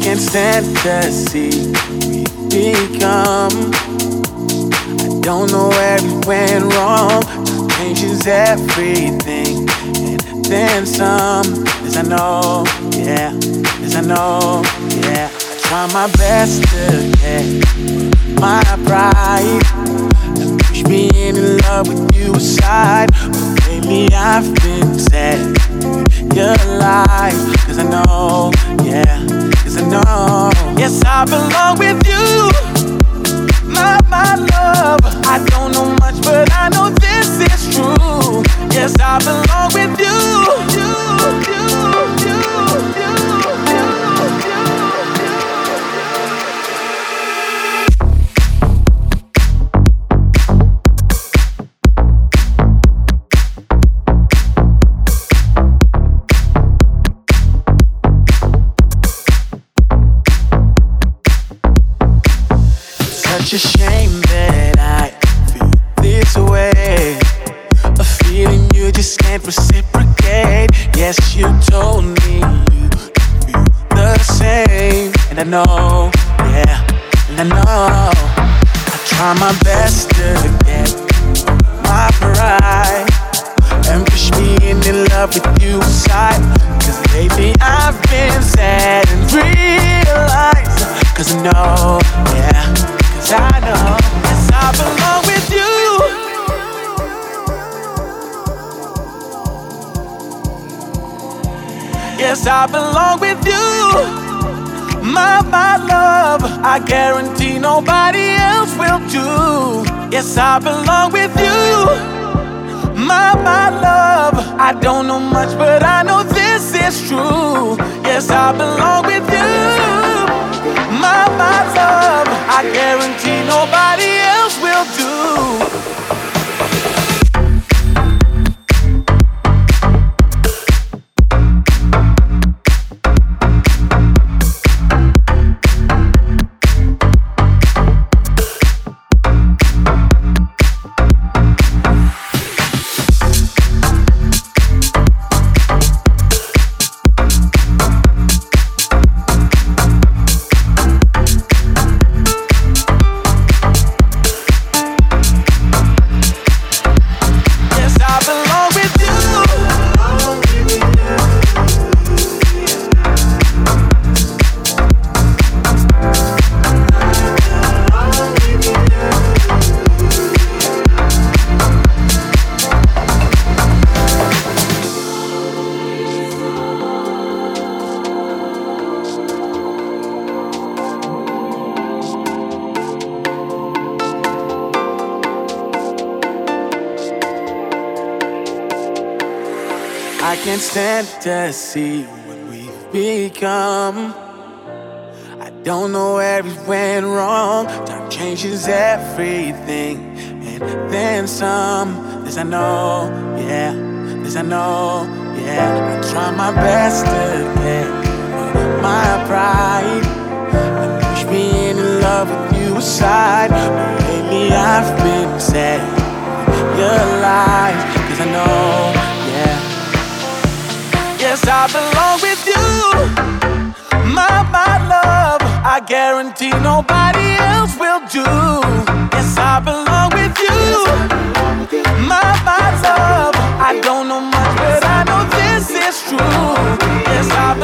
can't stand to see we become. I don't know where it went wrong. Just changes everything, and then some. As I know, yeah. As I know, yeah. I try my best to get my pride and push being in love with you aside. But lately I've been sad. Your life, 'cause I know, yeah, 'cause I know. Yes, I belong with you, my love. I don't know much, but I know this is true. Yes, I belong with you, Such a shame that I feel this way. A feeling you just can't reciprocate. Yes, you told me you feel the same. And I know, yeah, and I know. I try my best to get my pride and push me in love with you aside. 'Cause lately I've been sad and realized. 'Cause I know, yeah. I know, yes, I belong with you. Yes, I belong with you, my love. I guarantee nobody else will do. Yes, I belong with you, my love. I don't know much, but I know this is true. Yes, I belong with you, my love. I guarantee nobody else will do. I can't stand to see what we've become. I don't know where it went wrong. Time changes everything, and then some. As I know, yeah. As I know, yeah. I try my best to get my pride and push being in love with you aside. But lately I've been sad. Your lies, 'cause I know, yeah. Yes, I belong with you, my love. I guarantee nobody else will do. Yes, I belong with you, my love. I don't know much, but I know this is true. Yes, I